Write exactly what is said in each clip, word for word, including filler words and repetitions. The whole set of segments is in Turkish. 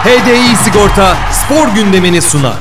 H D I Sigorta spor gündemini sunar.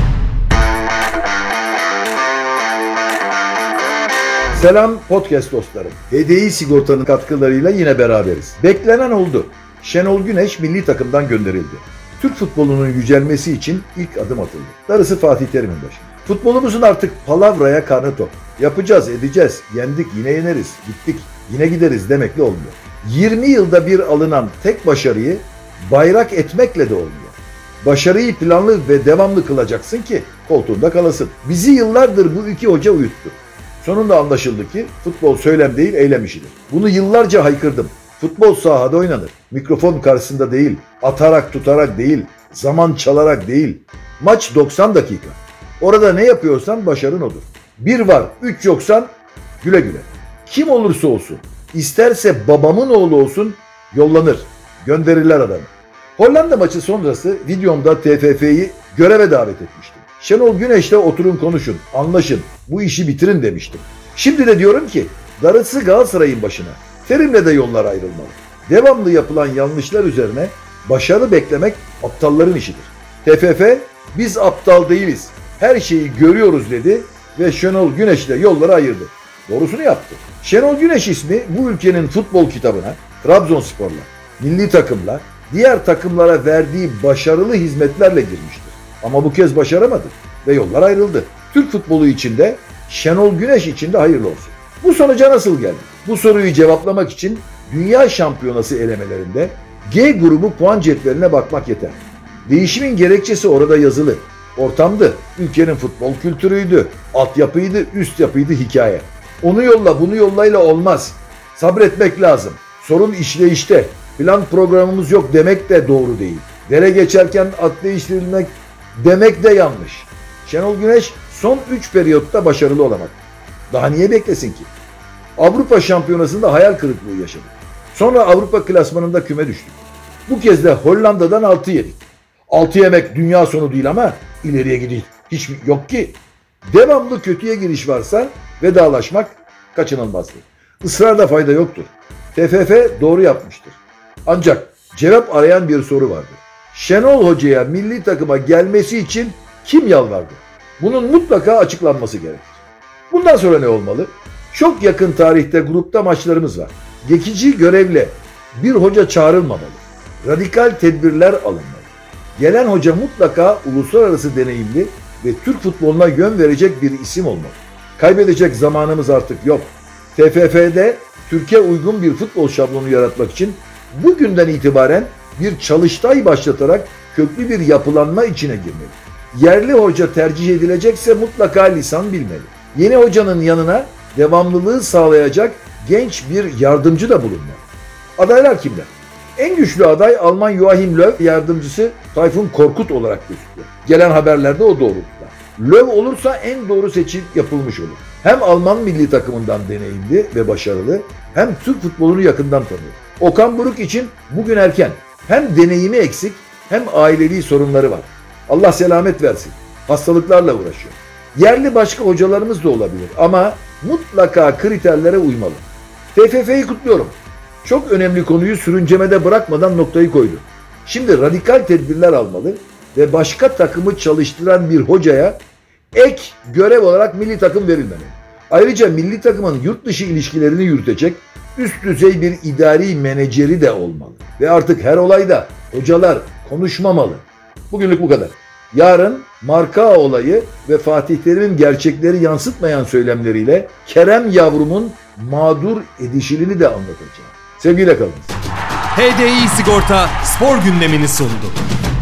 Selam podcast dostlarım. H D I Sigorta'nın katkılarıyla yine beraberiz. Beklenen oldu. Şenol Güneş milli takımdan gönderildi. Türk futbolunun yücelmesi için ilk adım atıldı. Darısı Fatih Terim'in başına. Futbolumuzun artık palavraya karnı tok. Yapacağız, edeceğiz, yendik, yine yeneriz, gittik, yine gideriz demekle olmuyor. yirmi yılda bir alınan tek başarıyı bayrak etmekle de olmuyor. Başarıyı planlı ve devamlı kılacaksın ki koltuğunda kalasın. Bizi yıllardır bu iki hoca uyuttu. Sonunda anlaşıldı ki futbol söylem değil eylem işidir. Bunu yıllarca haykırdım. Futbol sahada oynanır. Mikrofon karşısında değil, atarak tutarak değil, zaman çalarak değil. Maç doksan dakika. Orada ne yapıyorsan başarın odur. Bir var, üç yoksan güle güle. Kim olursa olsun, isterse babamın oğlu olsun yollanır, gönderirler adamı. Hollanda maçı sonrası videomda T F F'yi göreve davet etmiştim. Şenol Güneş'le oturun konuşun, anlaşın, bu işi bitirin demiştim. Şimdi de diyorum ki darısı Galatasaray'ın başına. Terim'le de yollar ayrılmalı. Devamlı yapılan yanlışlar üzerine başarı beklemek aptalların işidir. T F F biz aptal değiliz, her şeyi görüyoruz dedi ve Şenol Güneş'le yolları ayırdı. Doğrusunu yaptı. Şenol Güneş ismi bu ülkenin futbol kitabına Trabzonspor'la, milli takımla, diğer takımlara verdiği başarılı hizmetlerle girmiştir. Ama bu kez başaramadı ve yollar ayrıldı. Türk futbolu için de Şenol Güneş için de hayırlı olsun. Bu sonuca nasıl geldi? Bu soruyu cevaplamak için Dünya Şampiyonası elemelerinde G grubu puan cetveline bakmak yeter. Değişimin gerekçesi orada yazılı. Ortamdı, ülkenin futbol kültürüydü, altyapıydı, üst yapıydı hikaye. Onu yolla, bunu yollayla olmaz. Sabretmek lazım. Sorun işleyişte. Plan programımız yok demek de doğru değil. Dere geçerken at değiştirilmek demek de yanlış. Şenol Güneş son üç periyotta başarılı olamak. Daha niye beklesin ki? Avrupa Şampiyonası'nda hayal kırıklığı yaşadık. Sonra Avrupa klasmanında küme düştük. Bu kez de Hollanda'dan altı yedik. altı yemek dünya sonu değil ama ileriye gidiyor. Hiç yok ki. Devamlı kötüye giriş varsa vedalaşmak kaçınılmazdır. Israrda fayda yoktur. T F F doğru yapmıştır. Ancak cevap arayan bir soru vardır. Şenol Hoca'ya milli takıma gelmesi için kim yalvardı? Bunun mutlaka açıklanması gerekir. Bundan sonra ne olmalı? Çok yakın tarihte grupta maçlarımız var. Geçici görevle bir hoca çağrılmamalı. Radikal tedbirler alınmalı. Gelen hoca mutlaka uluslararası deneyimli ve Türk futboluna yön verecek bir isim olmalı. Kaybedecek zamanımız artık yok. T F F'de Türkiye uygun bir futbol şablonu yaratmak için bugünden itibaren bir çalıştay başlatarak köklü bir yapılanma içine girmeli. Yerli hoca tercih edilecekse mutlaka lisan bilmeli. Yeni hocanın yanına devamlılığı sağlayacak genç bir yardımcı da bulunmalı. Adaylar kimler? En güçlü aday Alman Joachim Löw, yardımcısı Tayfun Korkut olarak gözüküyor. Gelen haberlerde o doğrultuda. Löw olursa en doğru seçim yapılmış olur. Hem Alman milli takımından deneyimli ve başarılı, hem Türk futbolunu yakından tanıyor. Okan Buruk için bugün erken. Hem deneyimi eksik, hem ailevi sorunları var. Allah selamet versin. Hastalıklarla uğraşıyor. Yerli başka hocalarımız da olabilir ama mutlaka kriterlere uymalı. T F F'yi kutluyorum. Çok önemli konuyu sürüncemede bırakmadan noktayı koydu. Şimdi radikal tedbirler almalı ve başka takımı çalıştıran bir hocaya ek görev olarak milli takım verilmeli. Ayrıca milli takımın yurt dışı ilişkilerini yürütecek üst düzey bir idari menajeri de olmalı. Ve artık her olayda hocalar konuşmamalı. Bugünlük bu kadar. Yarın marka olayı ve Fatih Terim'in gerçekleri yansıtmayan söylemleriyle Kerem yavrumun mağdur edişilini de anlatacağım. Sevgiyle kalınız. H D I Sigorta spor gündemini sundu.